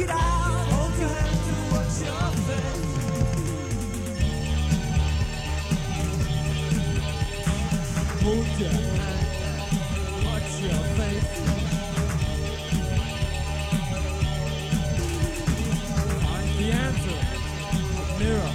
it out. Hold your hand to watch your face. Hold your hand, watch your face. Find the answer. Mirror.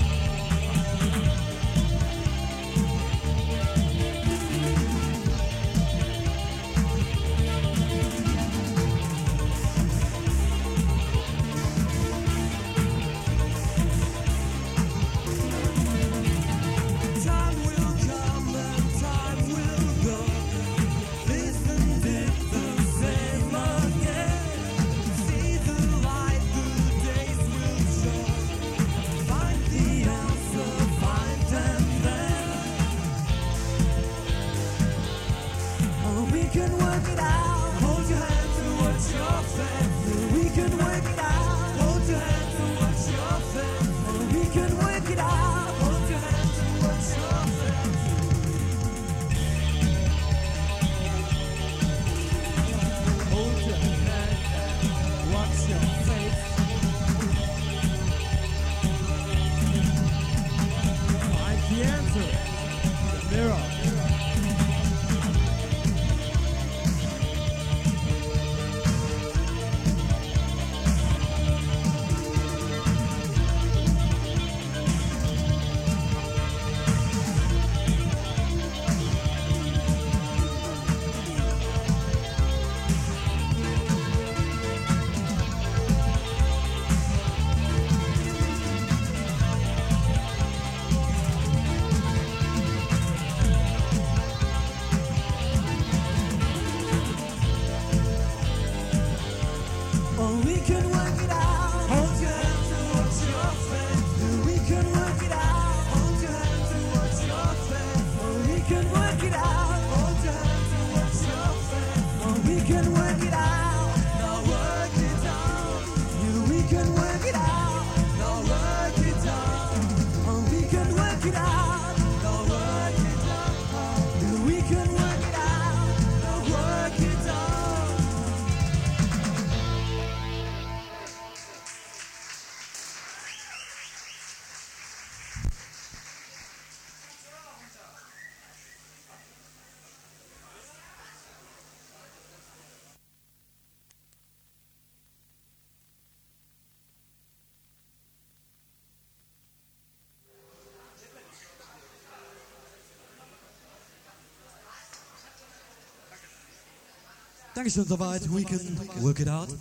Dankeschön, soweit. We can work it out.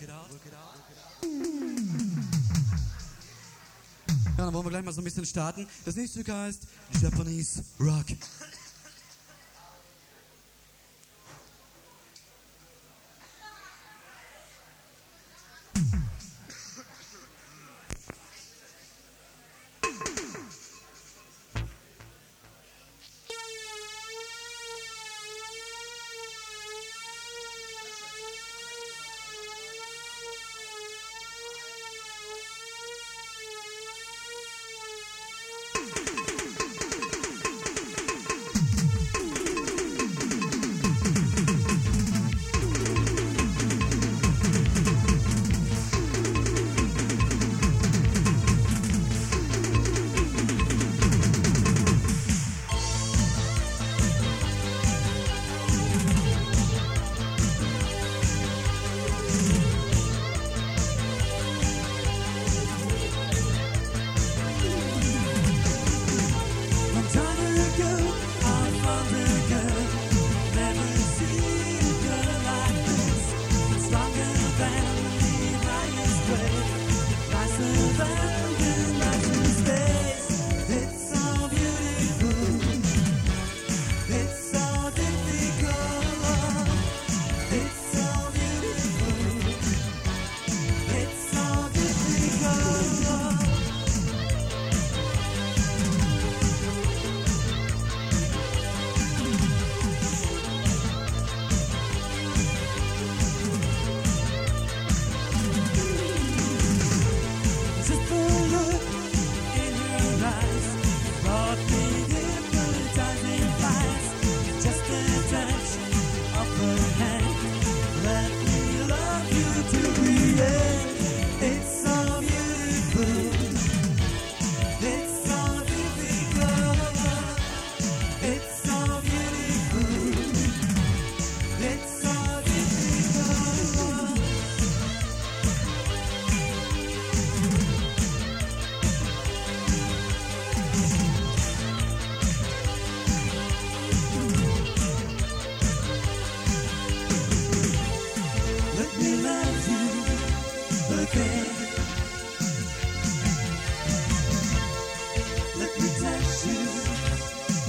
Ja, dann wollen wir gleich mal so ein bisschen starten. Das nächste Stück heißt Japanese Rock.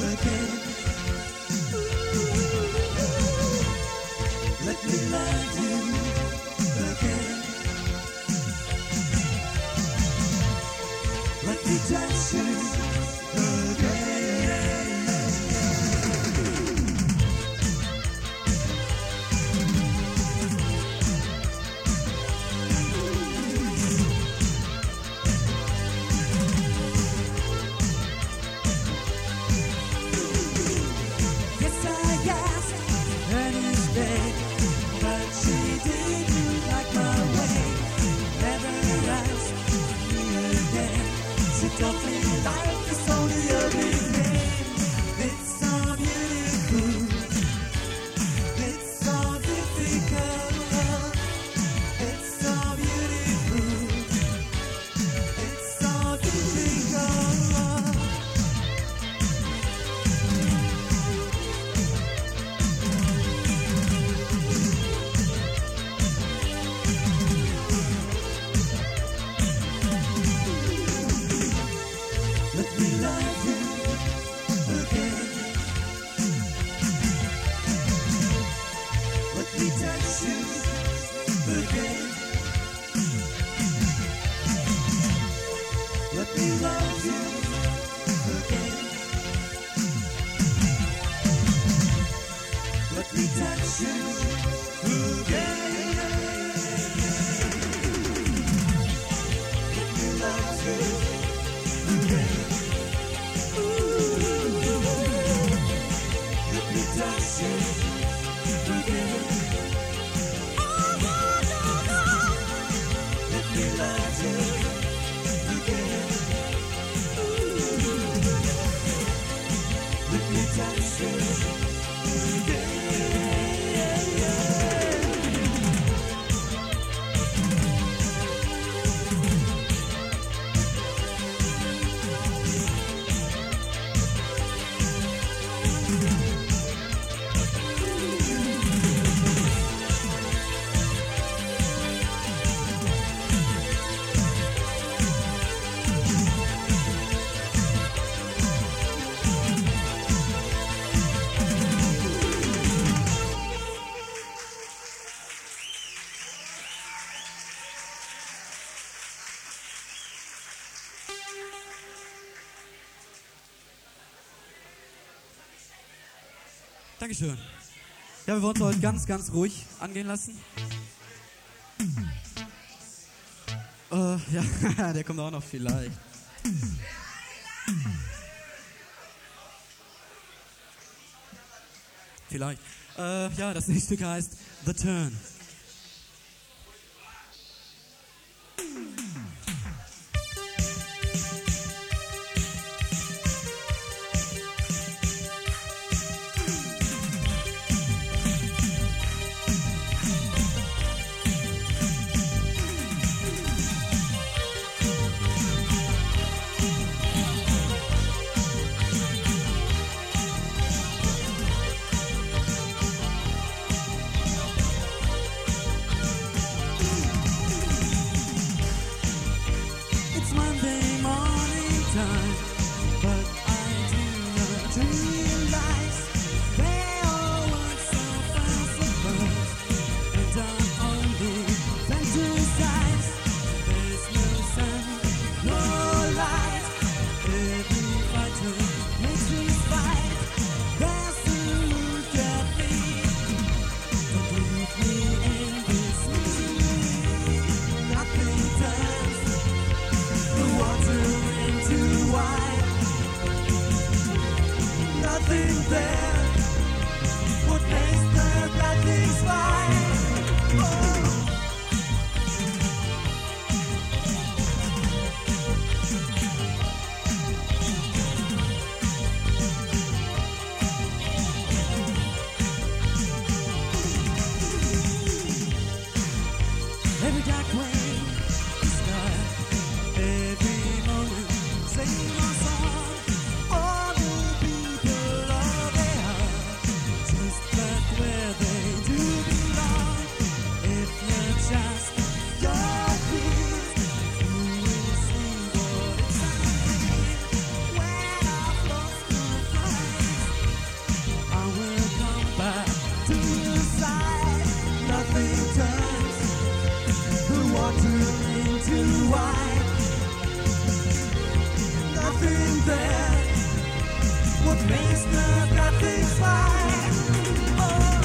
again. Let me love you again. Let me touch you again. Yes, I asked and he stayed, but she didn't like my way. Never asked me again. She told me life is only a big game. It's so beautiful. It's so difficult. It's so beautiful. It's so difficult. Let me love you again. Let me touch you again. Let me love you again. Let me touch you again. Let me love you again. Let me touch you again. Let me love you again. Let me touch you again. Dankeschön. Ja, wir wollen es heute ganz, ganz ruhig angehen lassen. Ja, der kommt auch noch vielleicht. Vielleicht. Ja, das nächste Stück heißt The Turn. It's Monday morning time, but I do not realize they all want so fast apart, and I'm only fantasize. There's no sun, no light. Every fighter makes his fight. There's a look at me. Don't leave me in this misery. Nothing turns the water into wine. Nothing there. What makes the bad things fine? Oh. Every dark way is dark. Every moment sing a song. All the people of their I've got things right. Oh.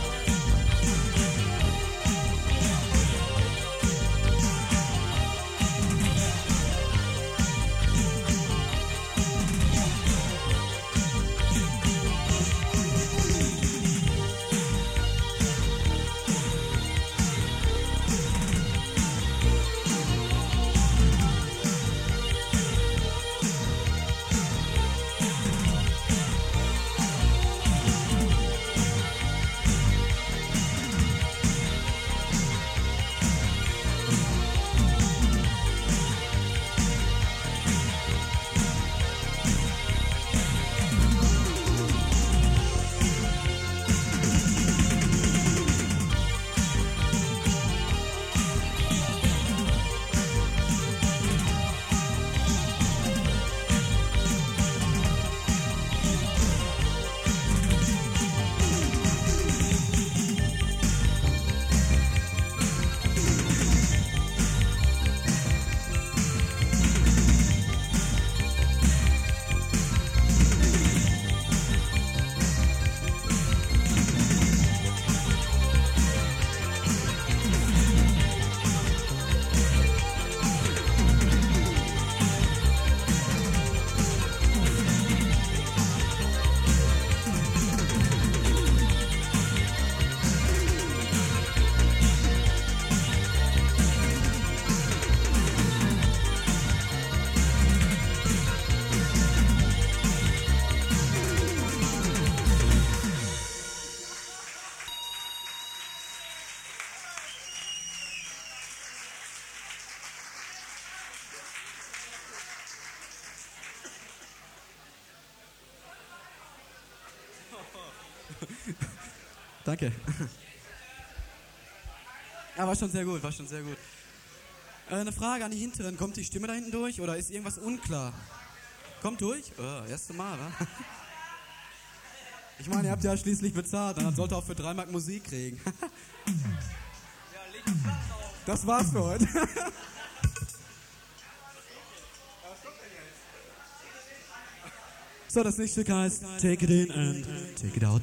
Danke. Ja, war schon sehr gut, war schon sehr gut. Eine Frage an die Hinteren. Kommt die Stimme da hinten durch oder ist irgendwas unklar? Kommt durch? Oh, erste Mal, wa? Ich meine, ihr habt ja schließlich bezahlt, dann sollt ihr auch für 3 Mark Musik kriegen. Das war's für heute. So, das nächste Stück heißt Take It In and Take It Out.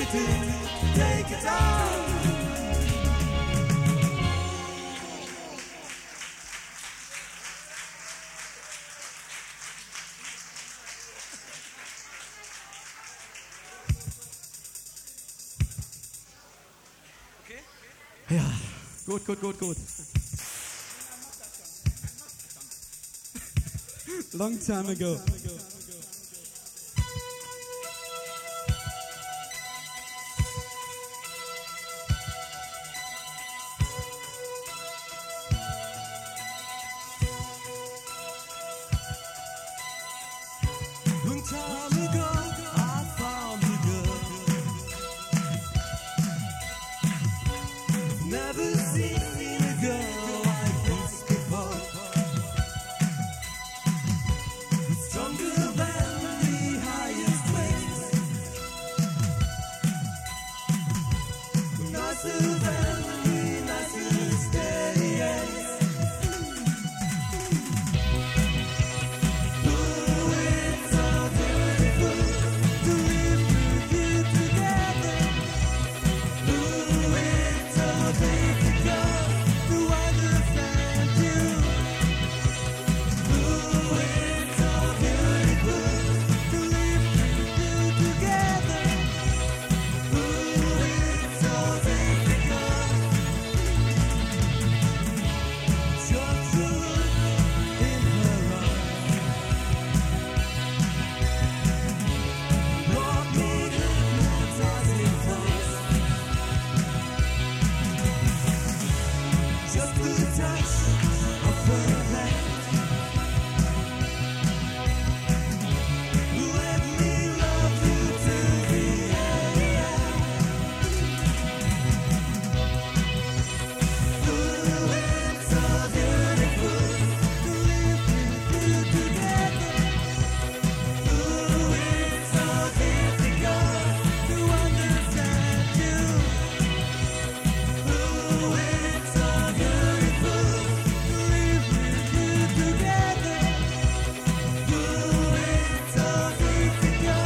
to take it on. Ja, gut, gut, gut, gut. Long time ago. Long time ago, I found a girl. Never seen a girl like this before. Stronger than the highest winds. Nicer than the nicest days. Oh, it's so beautiful to live with you together. Oh, it's so difficult to understand you. Oh, it's so beautiful to live with you together. Oh, it's so difficult. Just to look in her eyes brought me hypnotizing close. Just the touch of her hand let me love you till the end. Oh, it's so beautiful to live with you together. Oh, it's so difficult to understand you. Oh, it's so beautiful to live with you together. Oh, it's so difficult.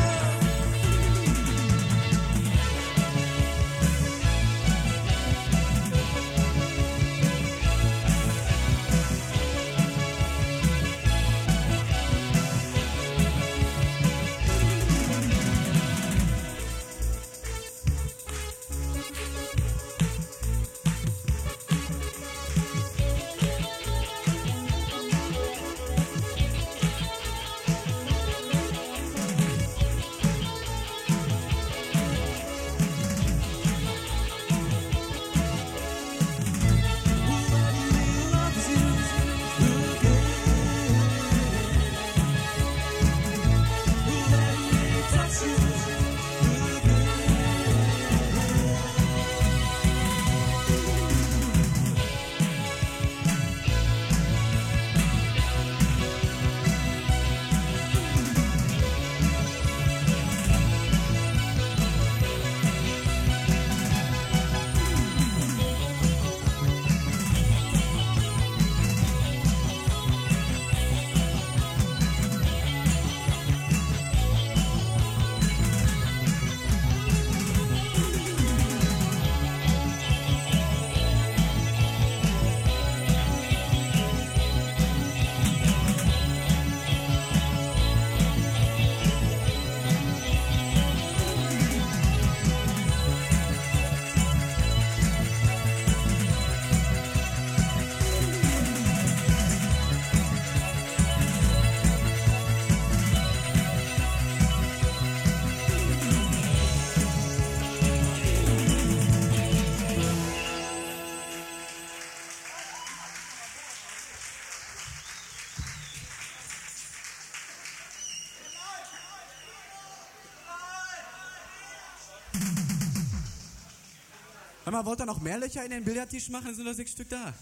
Hör mal, wollt ihr noch mehr Löcher in den Billardtisch machen? Dann sind noch 6 Stück da.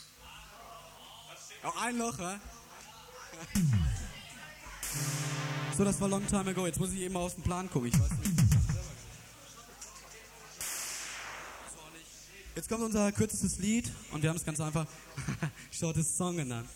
Auch ein Loch, ja? So, das war long time ago. Jetzt muss ich eben mal aus dem Plan gucken. Ich weiß nicht. Jetzt kommt unser kürzestes Lied und wir haben es ganz einfach Shortest Song genannt.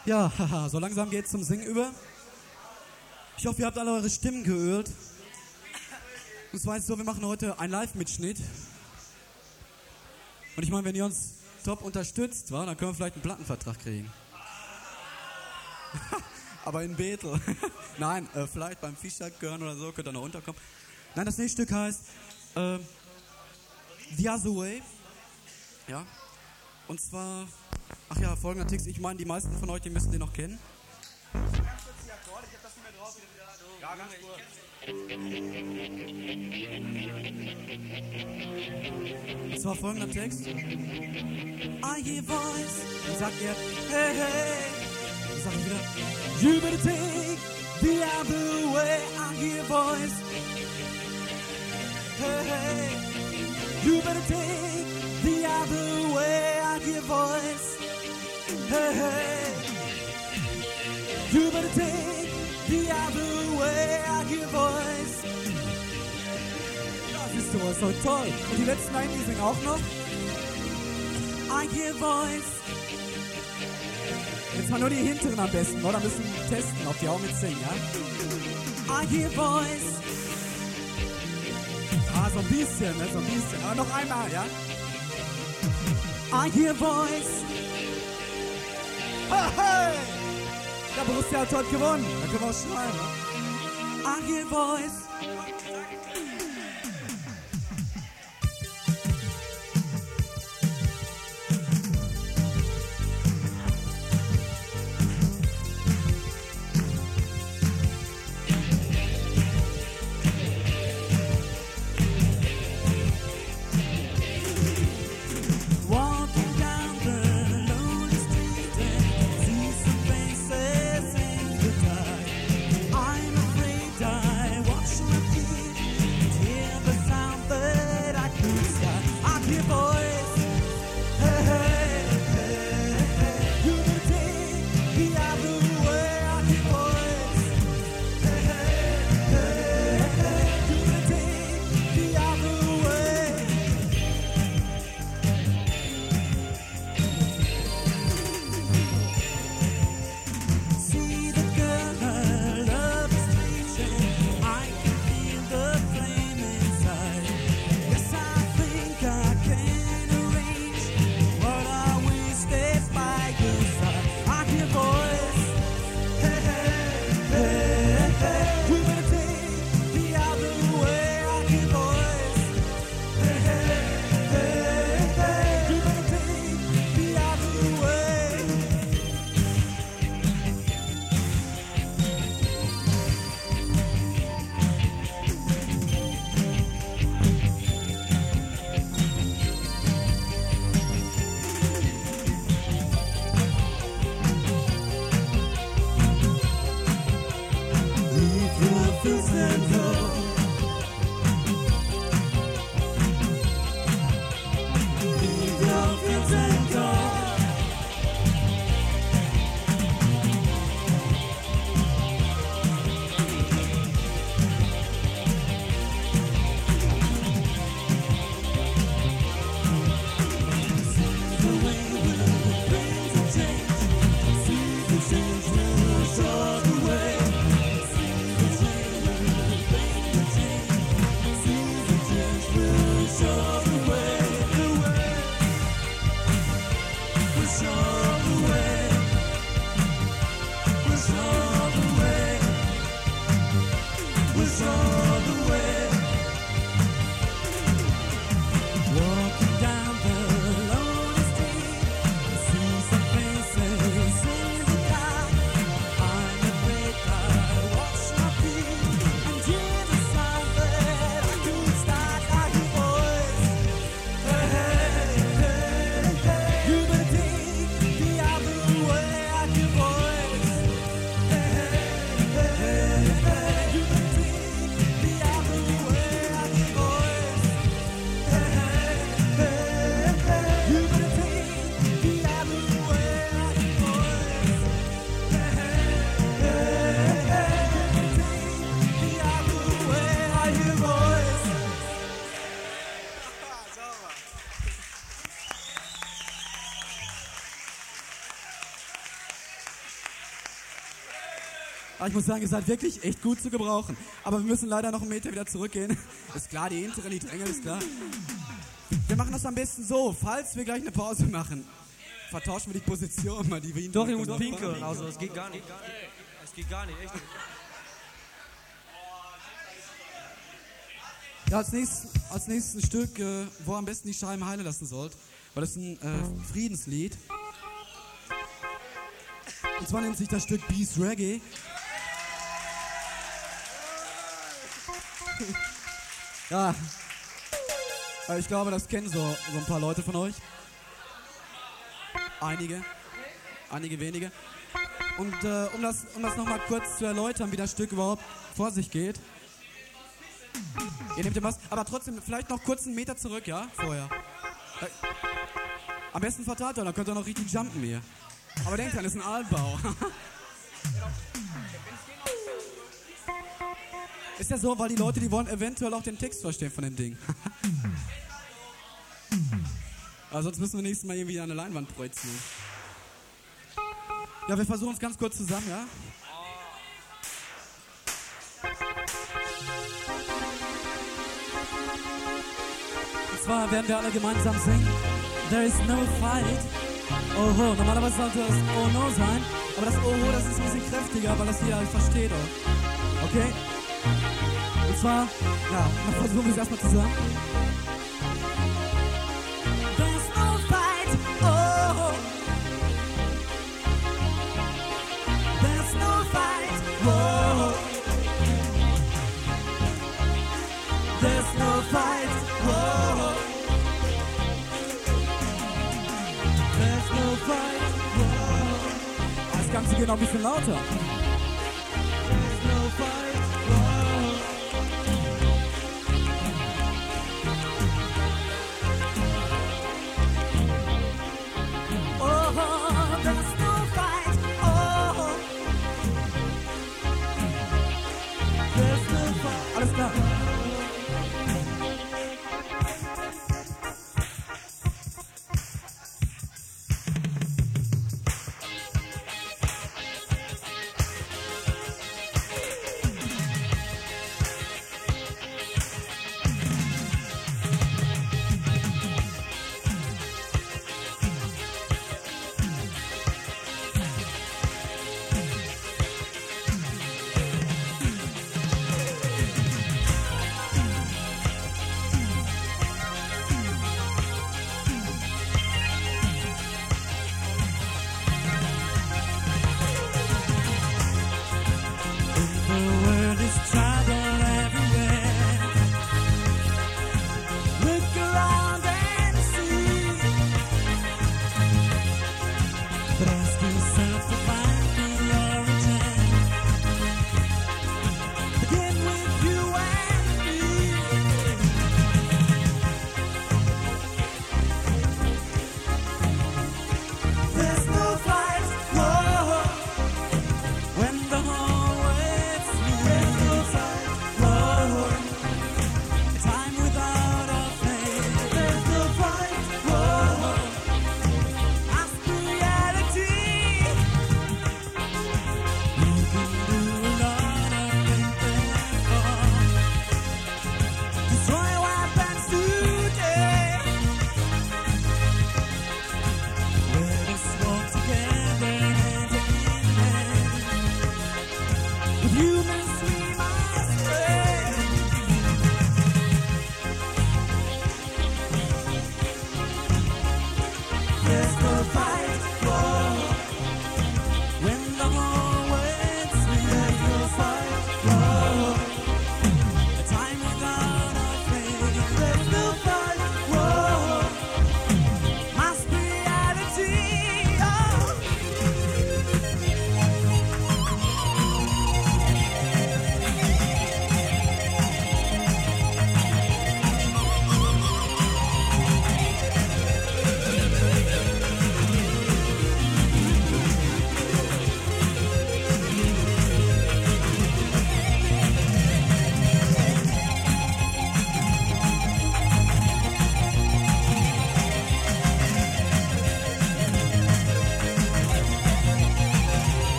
Ja, haha, so langsam geht's zum Singen über. Ich hoffe, ihr habt alle eure Stimmen geölt. Und zwar ist es so, wir machen heute einen Live-Mitschnitt. Und ich meine, wenn ihr uns top unterstützt, dann können wir vielleicht einen Plattenvertrag kriegen. Aber in Bethel. Nein, vielleicht beim Fischjagd-Görn oder so könnt ihr noch unterkommen. Nein, das nächste Stück heißt The Other Way. Ja. Und zwar, ach ja, folgender Text. Ich meine, die meisten von euch, die müssen den noch kennen. Ja, ganz kurz. Und zwar folgender Text. I hear voice. Dann sagt er, hey, hey. Dann sag ich wieder, you better take the other way. I hear voice. Hey, hey. You better take the other way. I hear voice. Hey, hey. You better take the other way. I hear voice. Das ist sowas so toll. Und die letzten beiden, die singen auch noch. I hear voice. Jetzt mal nur die hinteren am besten, oder? Müssen testen, ob die auch mitsingen, ja? I hear voice. Ah, so ein bisschen, ne? So ein bisschen. Aber noch einmal, ja? I hear voice. Hey! Der Borussia hat heute gewonnen. Da können wir auch schreiben. I hear voice. Walking down the lonely street and see some faces in the dark. I'm afraid I wash my feet and hear the sound that I could start. I hear voice. Hey, hey, hey, hey. You better take the other way. I hear voice. Hey, hey, hey, hey. You better take the other way. See the girl, her love is reaching. I can feel the flame inside. Yes, I think I can arrange what I wish that's by your side. I hear voice. Hey, hey, hey, hey. You better take the other way. I hear voice. Hey, hey, hey, hey. You better take the other way. Leave your fears and go. Leave your fears and go. The way will bring the change. See the change will show the way. See the change will bring the change. See the change will show the way. The way will show the way. Will show the way. Will show the way. Walking down the lonely street, I see some faces in the dark. I'm afraid I wash my feet and hear the sound that I could start. I hear voice. Hey, hey, hey, hey. You better take the other way. I hear voice. Hey, hey, hey, hey. You better take the Aber ich muss sagen, ihr seid wirklich echt gut zu gebrauchen. Aber wir müssen leider noch einen Meter wieder zurückgehen. Ist klar, die Hinteren, die Dränge, ist klar. Wir machen das am besten so, falls wir gleich eine Pause machen. Vertauschen wir die Position mal, die wir ihnen... Doch, ich muss pinkeln, also das geht gar nicht. Das geht gar nicht, echt nicht. Ja, als nächstes ein Stück, wo ihr am besten die Scheiben heile lassen sollt. Weil das ist ein Friedenslied. Und zwar nennt sich das Stück Beast Reggae. Ja, ich glaube, das kennen so ein paar Leute von euch. Einige wenige. Und um das nochmal kurz zu erläutern, wie das Stück überhaupt vor sich geht. Ihr nehmt ja was, aber trotzdem vielleicht noch kurz einen Meter zurück, ja? Vorher. Am besten verteilt ihr, dann könnt ihr noch richtig jumpen hier. Aber denkt dran, das ist ein Altbau. Ist ja so, weil die Leute, die wollen eventuell auch den Text verstehen von dem Ding. Aber sonst müssen wir nächstes Mal irgendwie an eine Leinwand projizieren. Ja, wir versuchen es ganz kurz zusammen, ja? Und zwar werden wir alle gemeinsam singen. There is no fight. Oho, normalerweise sollte das Oh no sein. Aber das Oho, das ist ein bisschen kräftiger, weil das jeder halt versteht auch. Okay? Und zwar, ja, dann versuchen wir es erstmal zusammen. There's no fight. Oh. There's no fight. Oh. There's no fight. Oh. There's no fight. Oh. Das Ganze geht noch ein bisschen lauter. There's no fight. Oh. Oh, there's no fight. Oh. There's no fight. Alles klar.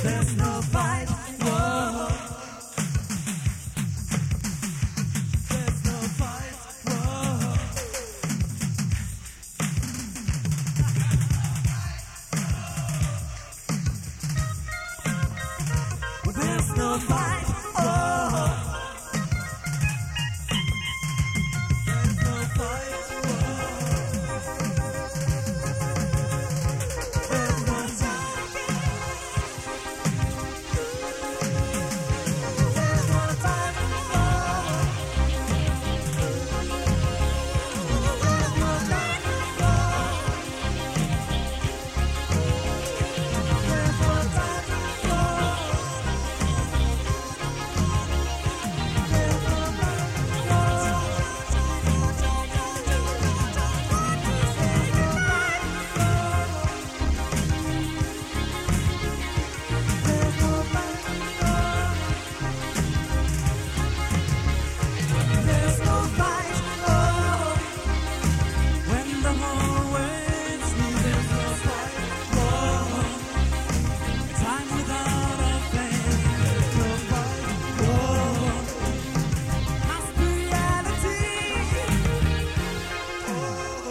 There's no fight. Whoa. There's no fight. Whoa. There's no fight. Whoa. There's no fight. There's no time. There's no time. There's no time. There's no time. There's no fight. Oh, when the whole world's leaving, there's no fight. Oh, time without a flame. There's no fight. Oh, must be reality. Oh.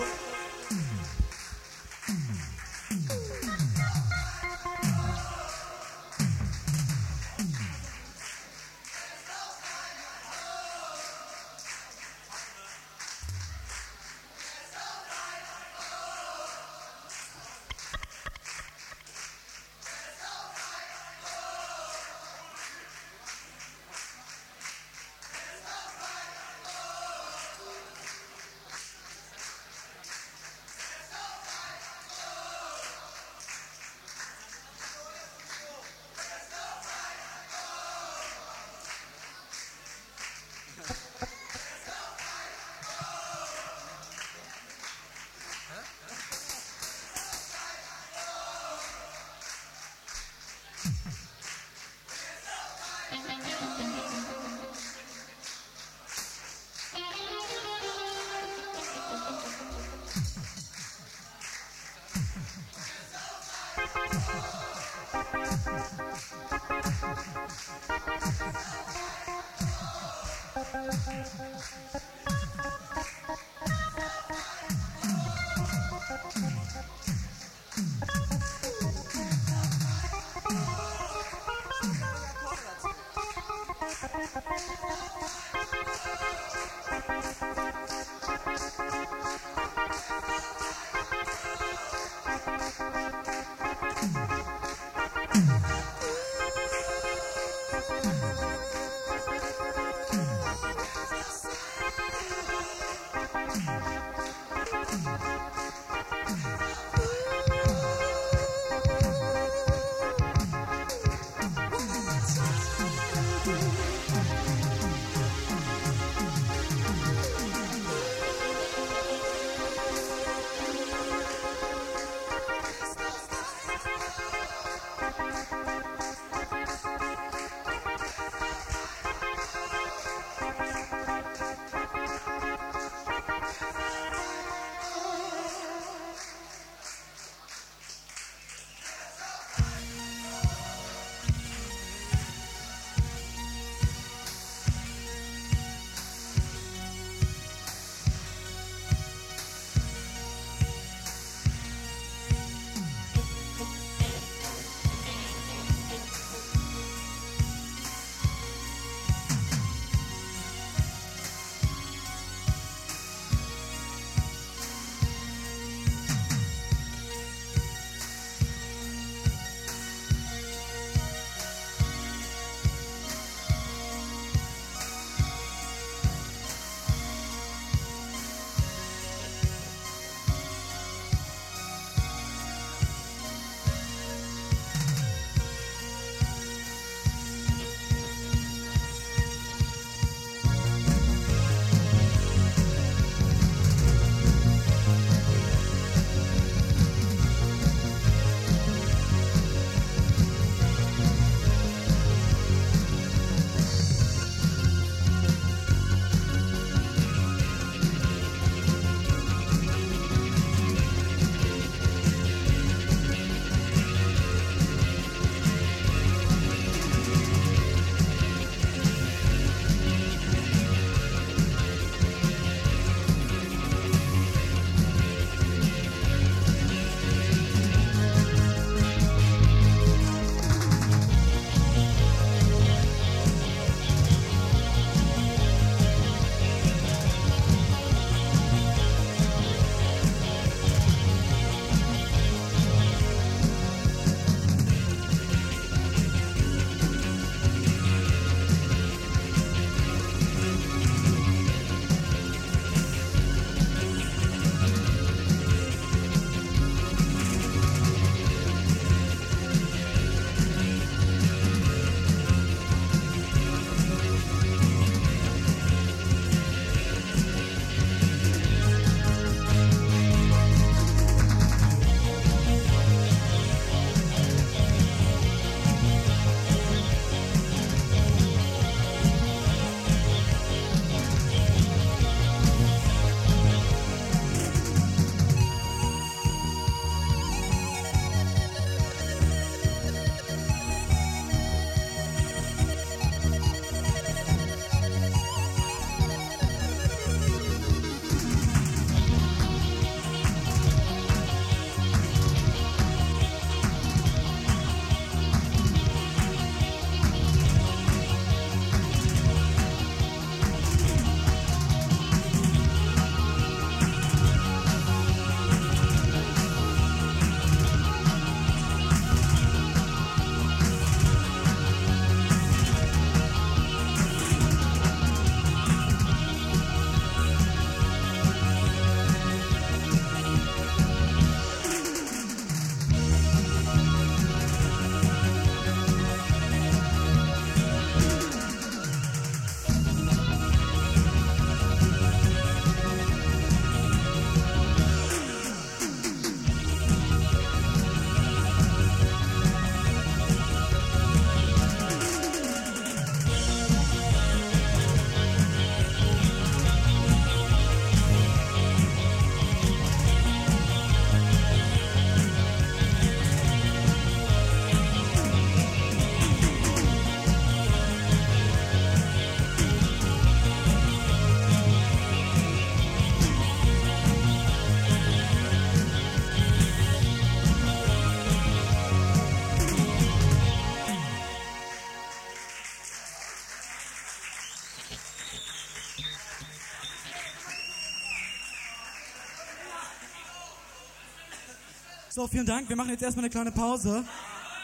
So, vielen Dank. Wir machen jetzt erstmal eine kleine Pause.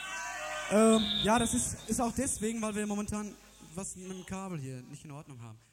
Ja, das ist auch deswegen, weil wir momentan was mit dem Kabel hier nicht in Ordnung haben.